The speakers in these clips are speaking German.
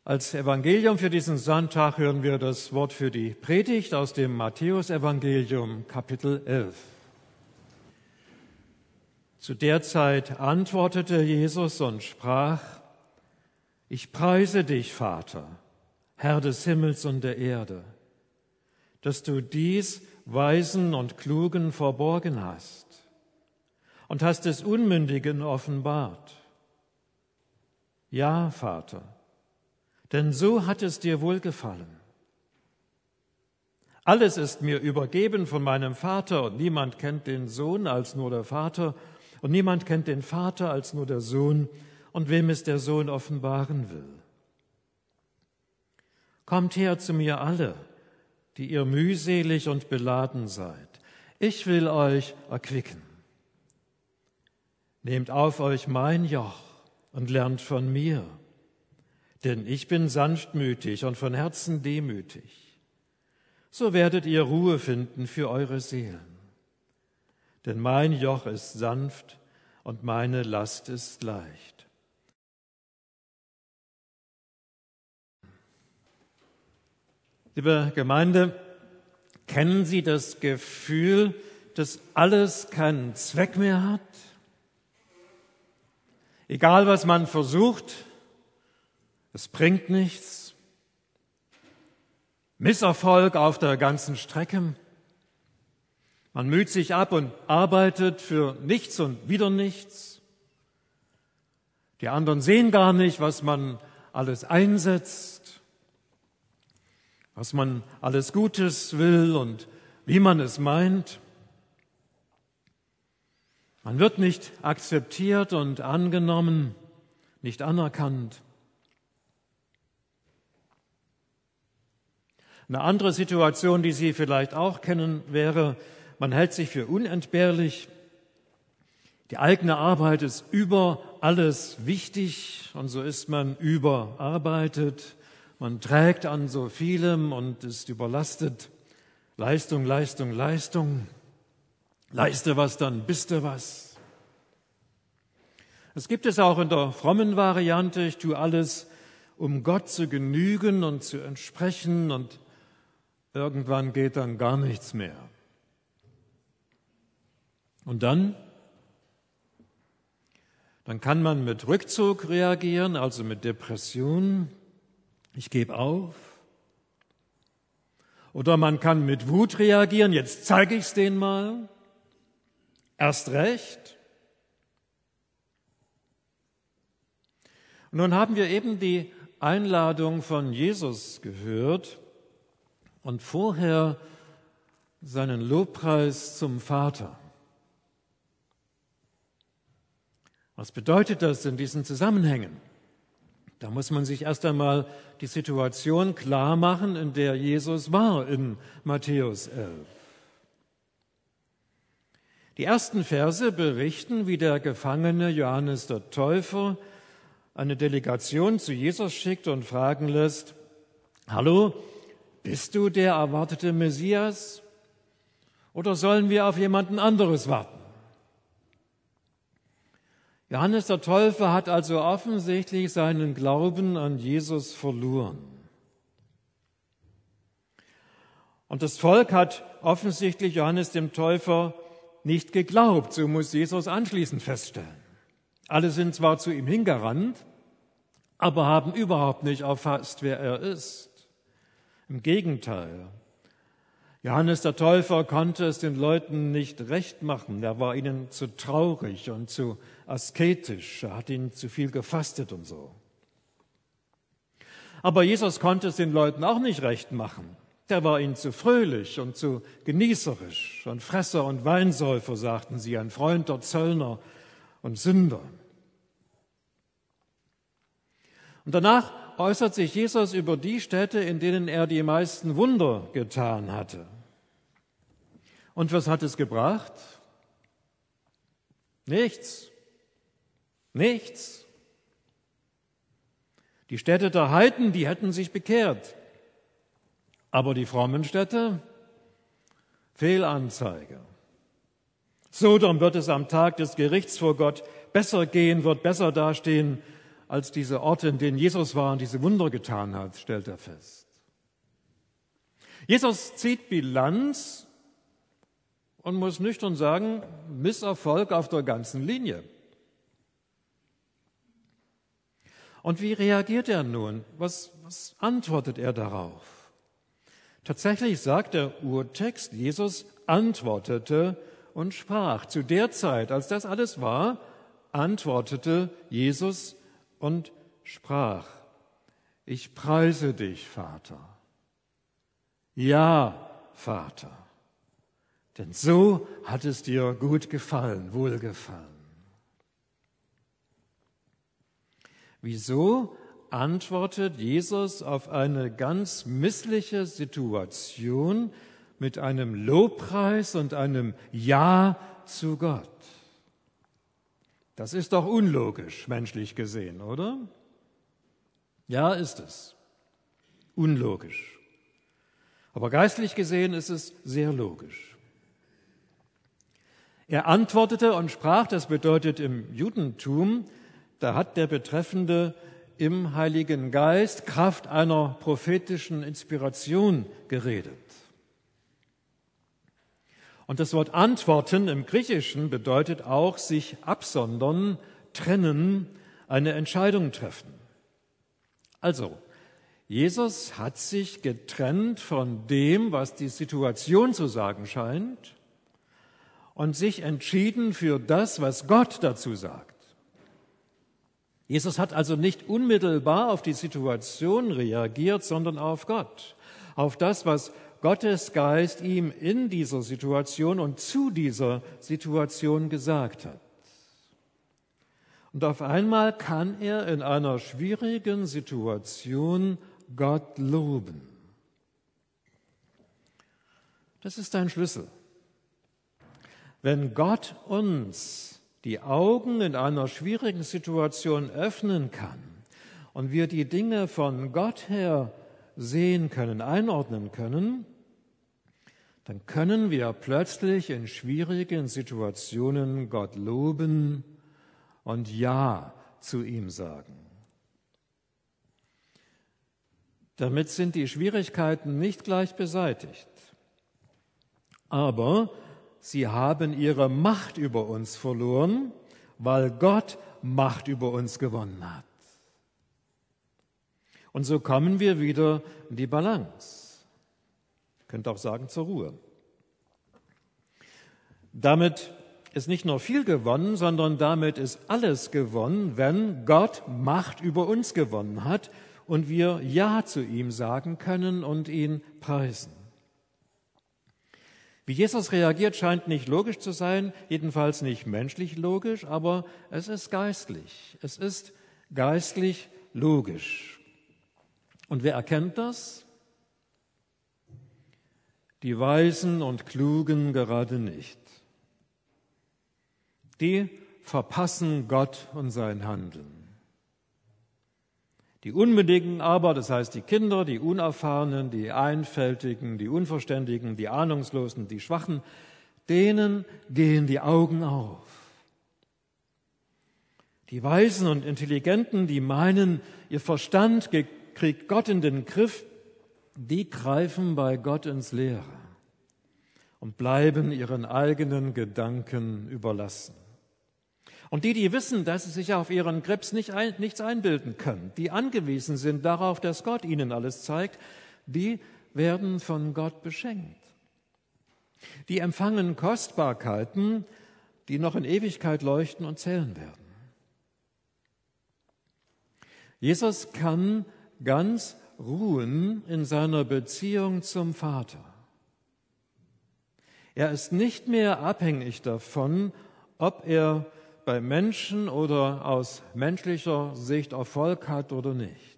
Als Evangelium für diesen Sonntag hören wir das Wort für die Predigt aus dem Matthäusevangelium, Kapitel 11. Zu der Zeit antwortete Jesus und sprach: Ich preise dich, Vater, Herr des Himmels und der Erde, dass du dies Weisen und Klugen verborgen hast und hast es Unmündigen offenbart. Ja, Vater, denn so hat es dir wohlgefallen. Alles ist mir übergeben von meinem Vater, und niemand kennt den Sohn als nur der Vater, und niemand kennt den Vater als nur der Sohn, und wem es der Sohn offenbaren will. Kommt her zu mir alle, die ihr mühselig und beladen seid. Ich will euch erquicken. Nehmt auf euch mein Joch und lernt von mir, denn ich bin sanftmütig und von Herzen demütig. So werdet ihr Ruhe finden für eure Seelen. Denn mein Joch ist sanft und meine Last ist leicht. Liebe Gemeinde, kennen Sie das Gefühl, dass alles keinen Zweck mehr hat? Egal, was man versucht, es bringt nichts. Misserfolg auf der ganzen Strecke. Man müht sich ab und arbeitet für nichts und wieder nichts. Die anderen sehen gar nicht, was man alles einsetzt, was man alles Gutes will und wie man es meint. Man wird nicht akzeptiert und angenommen, nicht anerkannt. Eine andere Situation, die Sie vielleicht auch kennen, wäre, man hält sich für unentbehrlich. Die eigene Arbeit ist über alles wichtig und so ist man überarbeitet. Man trägt an so vielem und ist überlastet. Leistung, Leistung, Leistung. Leiste was, dann bist du was. Es gibt es auch in der frommen Variante. Ich tue alles, um Gott zu genügen und zu entsprechen, und irgendwann geht dann gar nichts mehr. Und dann kann man mit Rückzug reagieren, also mit Depression. Ich gebe auf. Oder man kann mit Wut reagieren. Jetzt zeige ich es denen mal. Erst recht. Und nun haben wir eben die Einladung von Jesus gehört und vorher seinen Lobpreis zum Vater. Was bedeutet das in diesen Zusammenhängen? Da muss man sich erst einmal die Situation klar machen, in der Jesus war in Matthäus 11. Die ersten Verse berichten, wie der Gefangene Johannes der Täufer eine Delegation zu Jesus schickt und fragen lässt: Hallo, bist du der erwartete Messias oder sollen wir auf jemanden anderes warten? Johannes der Täufer hat also offensichtlich seinen Glauben an Jesus verloren. Und das Volk hat offensichtlich Johannes dem Täufer nicht geglaubt, so muss Jesus anschließend feststellen. Alle sind zwar zu ihm hingerannt, aber haben überhaupt nicht erfasst, wer er ist. Im Gegenteil, Johannes der Täufer konnte es den Leuten nicht recht machen. Er war ihnen zu traurig und zu asketisch. Er hat ihnen zu viel gefastet und so. Aber Jesus konnte es den Leuten auch nicht recht machen. Der war ihnen zu fröhlich und zu genießerisch. Ein Fresser und Weinsäufer, sagten sie, ein Freund der Zöllner und Sünder. Und danach äußert sich Jesus über die Städte, in denen er die meisten Wunder getan hatte. Und was hat es gebracht? Nichts. Nichts. Die Städte der Heiden, die hätten sich bekehrt. Aber die frommen Städte? Fehlanzeige. Sodom wird es am Tag des Gerichts vor Gott besser gehen, wird besser dastehen als diese Orte, in denen Jesus war und diese Wunder getan hat, stellt er fest. Jesus zieht Bilanz und muss nüchtern sagen, Misserfolg auf der ganzen Linie. Und wie reagiert er nun? Was antwortet er darauf? Tatsächlich sagt der Urtext, Jesus antwortete und sprach. Zu der Zeit, als das alles war, antwortete Jesus und sprach: Ich preise dich, Vater. Ja, Vater, denn so hat es dir gut gefallen, wohlgefallen. Wieso antwortet Jesus auf eine ganz missliche Situation mit einem Lobpreis und einem Ja zu Gott? Das ist doch unlogisch, menschlich gesehen, oder? Ja, ist es. Unlogisch. Aber geistlich gesehen ist es sehr logisch. Er antwortete und sprach, das bedeutet im Judentum, da hat der Betreffende im Heiligen Geist Kraft einer prophetischen Inspiration geredet. Und das Wort antworten im Griechischen bedeutet auch sich absondern, trennen, eine Entscheidung treffen. Also, Jesus hat sich getrennt von dem, was die Situation zu sagen scheint, und sich entschieden für das, was Gott dazu sagt. Jesus hat also nicht unmittelbar auf die Situation reagiert, sondern auf Gott, auf das, was Gottes Geist ihm in dieser Situation und zu dieser Situation gesagt hat. Und auf einmal kann er in einer schwierigen Situation Gott loben. Das ist ein Schlüssel. Wenn Gott uns die Augen in einer schwierigen Situation öffnen kann und wir die Dinge von Gott her sehen können, einordnen können, dann können wir plötzlich in schwierigen Situationen Gott loben und Ja zu ihm sagen. Damit sind die Schwierigkeiten nicht gleich beseitigt, aber sie haben ihre Macht über uns verloren, weil Gott Macht über uns gewonnen hat. Und so kommen wir wieder in die Balance. Ihr könnt auch sagen, zur Ruhe. Damit ist nicht nur viel gewonnen, sondern damit ist alles gewonnen, wenn Gott Macht über uns gewonnen hat und wir Ja zu ihm sagen können und ihn preisen. Wie Jesus reagiert, scheint nicht logisch zu sein, jedenfalls nicht menschlich logisch, aber es ist geistlich. Es ist geistlich logisch. Und wer erkennt das? Die Weisen und Klugen gerade nicht. Die verpassen Gott und sein Handeln. Die Unmündigen aber, das heißt die Kinder, die Unerfahrenen, die Einfältigen, die Unverständigen, die Ahnungslosen, die Schwachen, denen gehen die Augen auf. Die Weisen und Intelligenten, die meinen, ihr Verstand kriegt Gott in den Griff, die greifen bei Gott ins Leere und bleiben ihren eigenen Gedanken überlassen. Und die wissen, dass sie sich auf ihren Krebs nichts einbilden können, die angewiesen sind darauf, dass Gott ihnen alles zeigt, die werden von Gott beschenkt. Die empfangen Kostbarkeiten, die noch in Ewigkeit leuchten und zählen werden. Jesus kann ganz ruhen in seiner Beziehung zum Vater. Er ist nicht mehr abhängig davon, ob er bei Menschen oder aus menschlicher Sicht Erfolg hat oder nicht.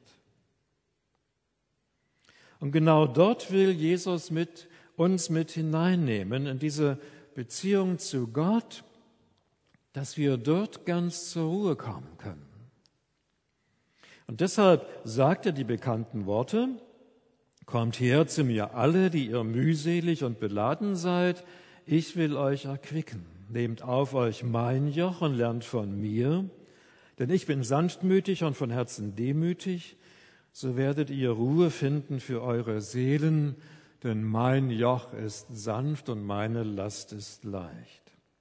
Und genau dort will Jesus uns mit hineinnehmen, in diese Beziehung zu Gott, dass wir dort ganz zur Ruhe kommen können. Und deshalb sagt er die bekannten Worte: Kommt her zu mir alle, die ihr mühselig und beladen seid, ich will euch erquicken. Nehmt auf euch mein Joch und lernt von mir, Denn ich bin sanftmütig und von Herzen demütig, so werdet ihr Ruhe finden für eure Seelen, denn mein Joch ist sanft und meine Last ist leicht.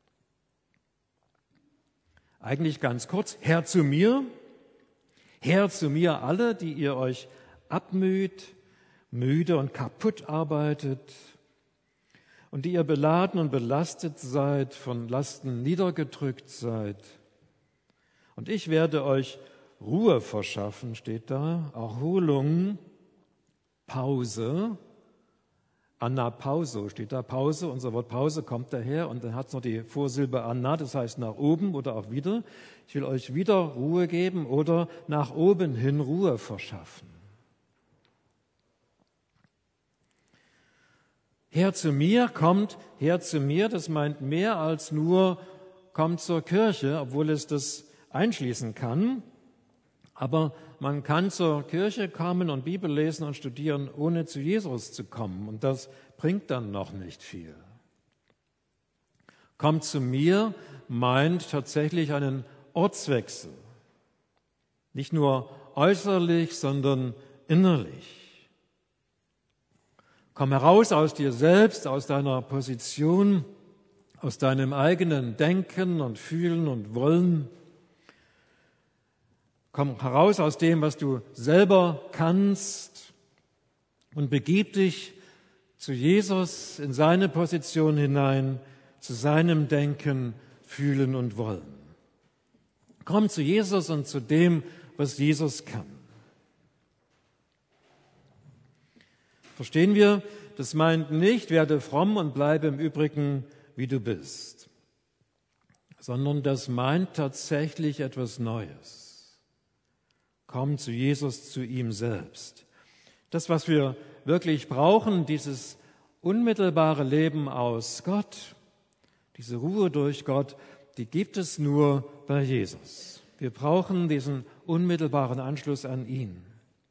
Eigentlich ganz kurz, her zu mir alle, die ihr euch abmüht, müde und kaputt arbeitet und die ihr beladen und belastet seid, von Lasten niedergedrückt seid. Und ich werde euch Ruhe verschaffen, steht da, Erholung, Pause, Anapauso steht da, Pause, unser Wort Pause kommt daher und dann hat es noch die Vorsilbe Anna, das heißt nach oben oder auch wieder. Ich will euch wieder Ruhe geben oder nach oben hin Ruhe verschaffen. Her zu mir, kommt her zu mir, das meint mehr als nur kommt zur Kirche, obwohl es das einschließen kann. Aber man kann zur Kirche kommen und Bibel lesen und studieren, ohne zu Jesus zu kommen. Und das bringt dann noch nicht viel. Kommt zu mir meint tatsächlich einen Ortswechsel. Nicht nur äußerlich, sondern innerlich. Komm heraus aus dir selbst, aus deiner Position, aus deinem eigenen Denken und Fühlen und Wollen. Komm heraus aus dem, was du selber kannst und begib dich zu Jesus in seine Position hinein, zu seinem Denken, Fühlen und Wollen. Komm zu Jesus und zu dem, was Jesus kann. Verstehen wir, das meint nicht, werde fromm und bleibe im Übrigen, wie du bist, sondern das meint tatsächlich etwas Neues. Komm zu Jesus, zu ihm selbst. Das, was wir wirklich brauchen, dieses unmittelbare Leben aus Gott, diese Ruhe durch Gott, die gibt es nur bei Jesus. Wir brauchen diesen unmittelbaren Anschluss an ihn.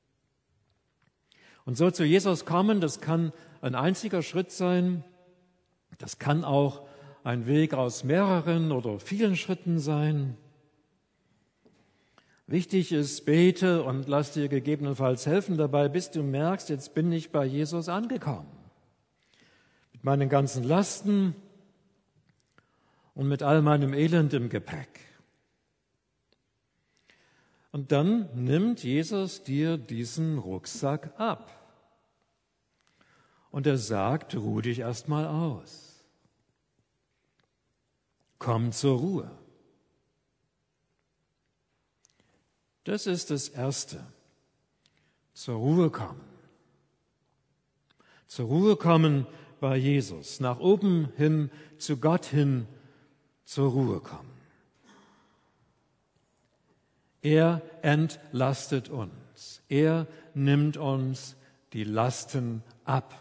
Und so zu Jesus kommen, das kann ein einziger Schritt sein, das kann auch ein Weg aus mehreren oder vielen Schritten sein. Wichtig ist, bete und lass dir gegebenenfalls helfen dabei, bis du merkst, jetzt bin ich bei Jesus angekommen. Mit meinen ganzen Lasten und mit all meinem Elend im Gepäck. Und dann nimmt Jesus dir diesen Rucksack ab. Und er sagt, ruh dich erst mal aus. Komm zur Ruhe. Das ist das Erste. Zur Ruhe kommen. Zur Ruhe kommen bei Jesus. Nach oben hin, zu Gott hin, zur Ruhe kommen. Er entlastet uns. Er nimmt uns die Lasten ab.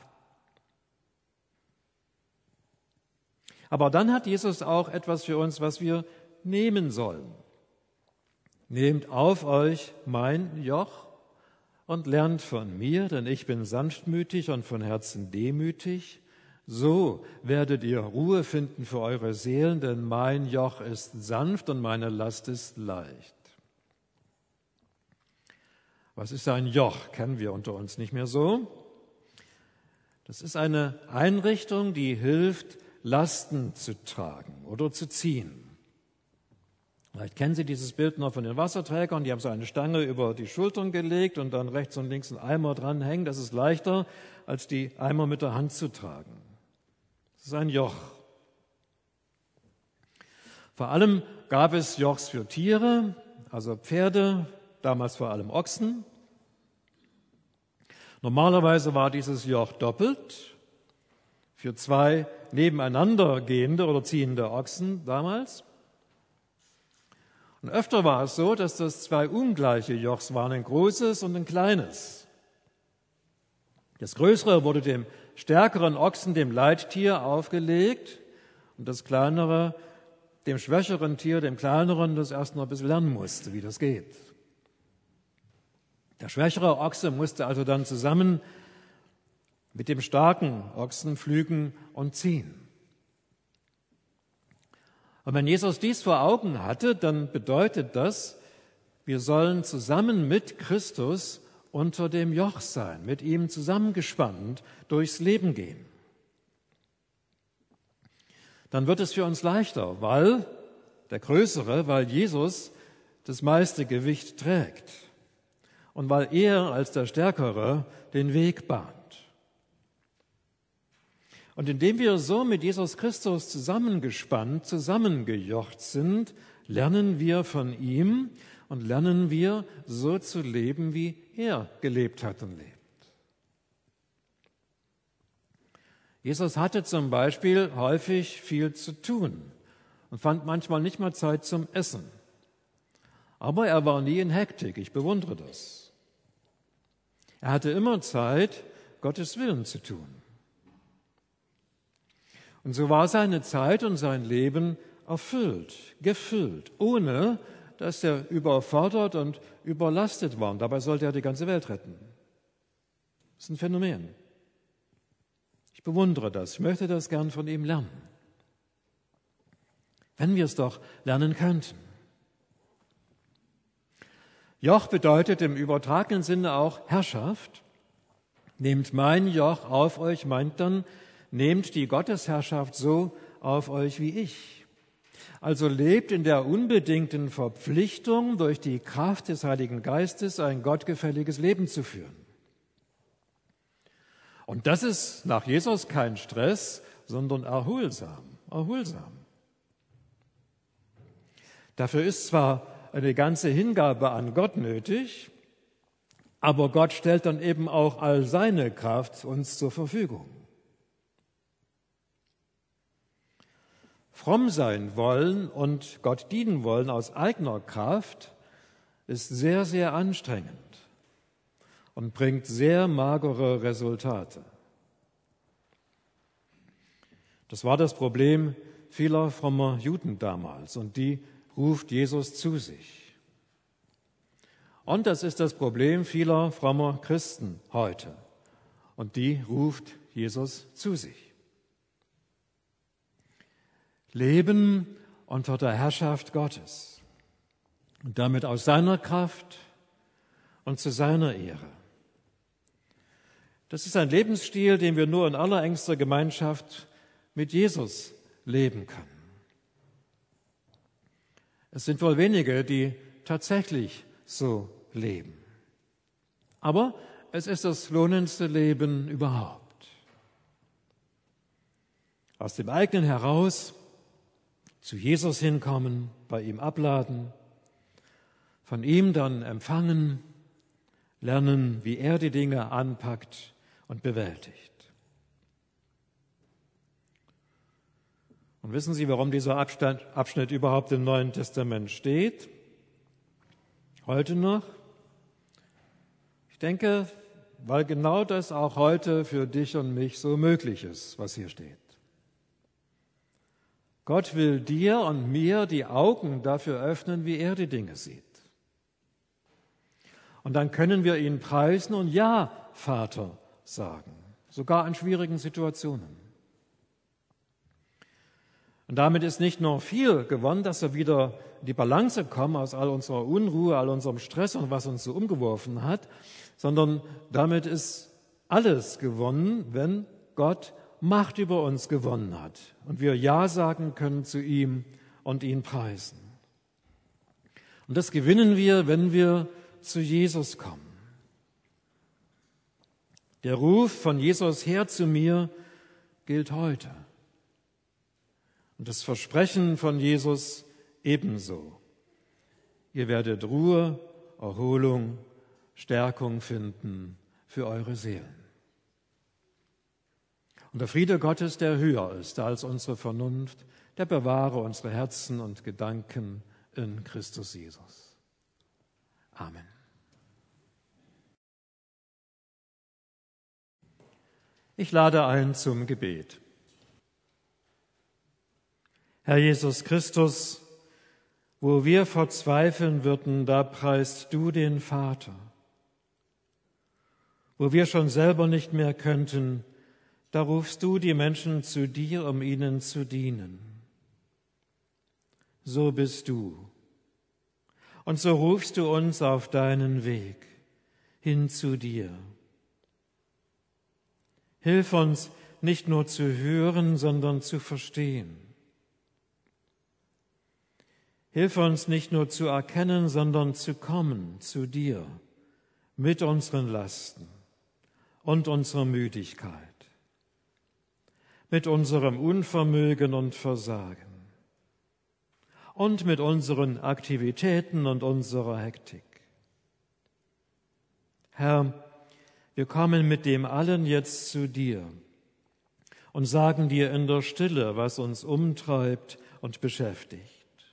Aber dann hat Jesus auch etwas für uns, was wir nehmen sollen. Nehmt auf euch mein Joch und lernt von mir, denn ich bin sanftmütig und von Herzen demütig. So werdet ihr Ruhe finden für eure Seelen, denn mein Joch ist sanft und meine Last ist leicht. Was ist ein Joch? Kennen wir unter uns nicht mehr so. Das ist eine Einrichtung, die hilft, Lasten zu tragen oder zu ziehen. Vielleicht kennen Sie dieses Bild noch von den Wasserträgern, die haben so eine Stange über die Schultern gelegt und dann rechts und links einen Eimer dranhängen. Das ist leichter, als die Eimer mit der Hand zu tragen. Das ist ein Joch. Vor allem gab es Jochs für Tiere, also Pferde, damals vor allem Ochsen. Normalerweise war dieses Joch doppelt für 2 nebeneinander gehende oder ziehende Ochsen damals. Und öfter war es so, dass das 2 ungleiche Jochs waren, ein großes und ein kleines. Das größere wurde dem stärkeren Ochsen, dem Leittier, aufgelegt und das kleinere dem schwächeren Tier, dem kleineren, das erst noch ein bisschen lernen musste, wie das geht. Der schwächere Ochse musste also dann zusammen mit dem starken Ochsen pflügen und ziehen. Und wenn Jesus dies vor Augen hatte, dann bedeutet das, wir sollen zusammen mit Christus unter dem Joch sein, mit ihm zusammengespannt durchs Leben gehen. Dann wird es für uns leichter, weil Jesus das meiste Gewicht trägt und weil er als der Stärkere den Weg bahnt. Und indem wir so mit Jesus Christus zusammengespannt, zusammengejocht sind, lernen wir von ihm und lernen wir so zu leben, wie er gelebt hat und lebt. Jesus hatte zum Beispiel häufig viel zu tun und fand manchmal nicht mal Zeit zum Essen. Aber er war nie in Hektik, ich bewundere das. Er hatte immer Zeit, Gottes Willen zu tun. Und so war seine Zeit und sein Leben erfüllt, gefüllt, ohne dass er überfordert und überlastet war. Und dabei sollte er die ganze Welt retten. Das ist ein Phänomen. Ich bewundere das, ich möchte das gern von ihm lernen. Wenn wir es doch lernen könnten. Joch bedeutet im übertragenen Sinne auch Herrschaft. Nehmt mein Joch auf euch, meint dann, nehmt die Gottesherrschaft so auf euch wie ich. Also lebt in der unbedingten Verpflichtung, durch die Kraft des Heiligen Geistes ein gottgefälliges Leben zu führen. Und das ist nach Jesus kein Stress, sondern erholsam. Dafür ist zwar eine ganze Hingabe an Gott nötig, aber Gott stellt dann eben auch all seine Kraft uns zur Verfügung. Fromm sein wollen und Gott dienen wollen aus eigener Kraft ist sehr, sehr anstrengend und bringt sehr magere Resultate. Das war das Problem vieler frommer Juden damals und die ruft Jesus zu sich. Und das ist das Problem vieler frommer Christen heute und die ruft Jesus zu sich. Leben unter der Herrschaft Gottes und damit aus seiner Kraft und zu seiner Ehre. Das ist ein Lebensstil, den wir nur in allerengster Gemeinschaft mit Jesus leben können. Es sind wohl wenige, die tatsächlich so leben. Aber es ist das lohnendste Leben überhaupt. Aus dem eigenen heraus zu Jesus hinkommen, bei ihm abladen, von ihm dann empfangen, lernen, wie er die Dinge anpackt und bewältigt. Und wissen Sie, warum dieser Abschnitt überhaupt im Neuen Testament steht? Heute noch? Ich denke, weil genau das auch heute für dich und mich so möglich ist, was hier steht. Gott will dir und mir die Augen dafür öffnen, wie er die Dinge sieht. Und dann können wir ihn preisen und ja, Vater sagen, sogar in schwierigen Situationen. Und damit ist nicht nur viel gewonnen, dass wir wieder in die Balance kommen aus all unserer Unruhe, all unserem Stress und was uns so umgeworfen hat, sondern damit ist alles gewonnen, wenn Gott Macht über uns gewonnen hat und wir Ja sagen können zu ihm und ihn preisen. Und das gewinnen wir, wenn wir zu Jesus kommen. Der Ruf von Jesus her zu mir gilt heute. Und das Versprechen von Jesus ebenso. Ihr werdet Ruhe, Erholung, Stärkung finden für eure Seelen. Und der Friede Gottes, der höher ist als unsere Vernunft, der bewahre unsere Herzen und Gedanken in Christus Jesus. Amen. Ich lade ein zum Gebet. Herr Jesus Christus, wo wir verzweifeln würden, da preist du den Vater. Wo wir schon selber nicht mehr könnten, da rufst du die Menschen zu dir, um ihnen zu dienen. So bist du. Und so rufst du uns auf deinen Weg hin zu dir. Hilf uns, nicht nur zu hören, sondern zu verstehen. Hilf uns nicht nur zu erkennen, sondern zu kommen zu dir mit unseren Lasten und unserer Müdigkeit, mit unserem Unvermögen und Versagen und mit unseren Aktivitäten und unserer Hektik. Herr, wir kommen mit dem allen jetzt zu dir und sagen dir in der Stille, was uns umtreibt und beschäftigt.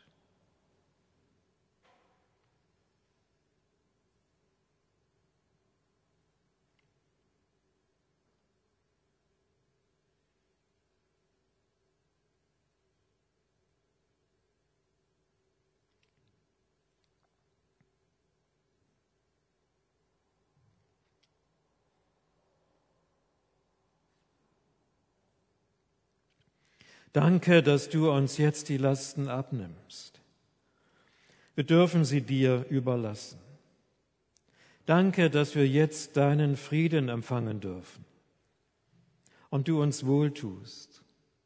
Danke, dass du uns jetzt die Lasten abnimmst. Wir dürfen sie dir überlassen. Danke, dass wir jetzt deinen Frieden empfangen dürfen und du uns wohltust.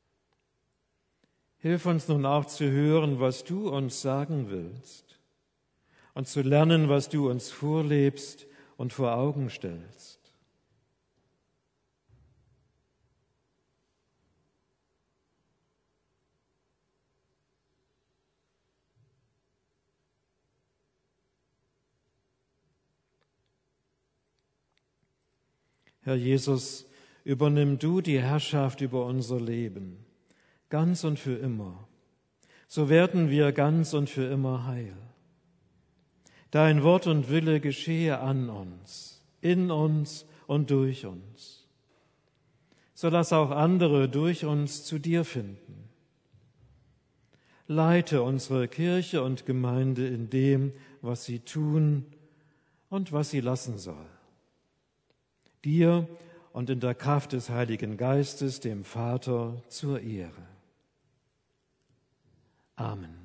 Hilf uns nun auch zu hören, was du uns sagen willst und zu lernen, was du uns vorlebst und vor Augen stellst. Herr Jesus, übernimm du die Herrschaft über unser Leben, ganz und für immer. So werden wir ganz und für immer heil. Dein Wort und Wille geschehe an uns, in uns und durch uns. So lass auch andere durch uns zu dir finden. Leite unsere Kirche und Gemeinde in dem, was sie tun und was sie lassen soll. Dir und in der Kraft des Heiligen Geistes, dem Vater, zur Ehre. Amen.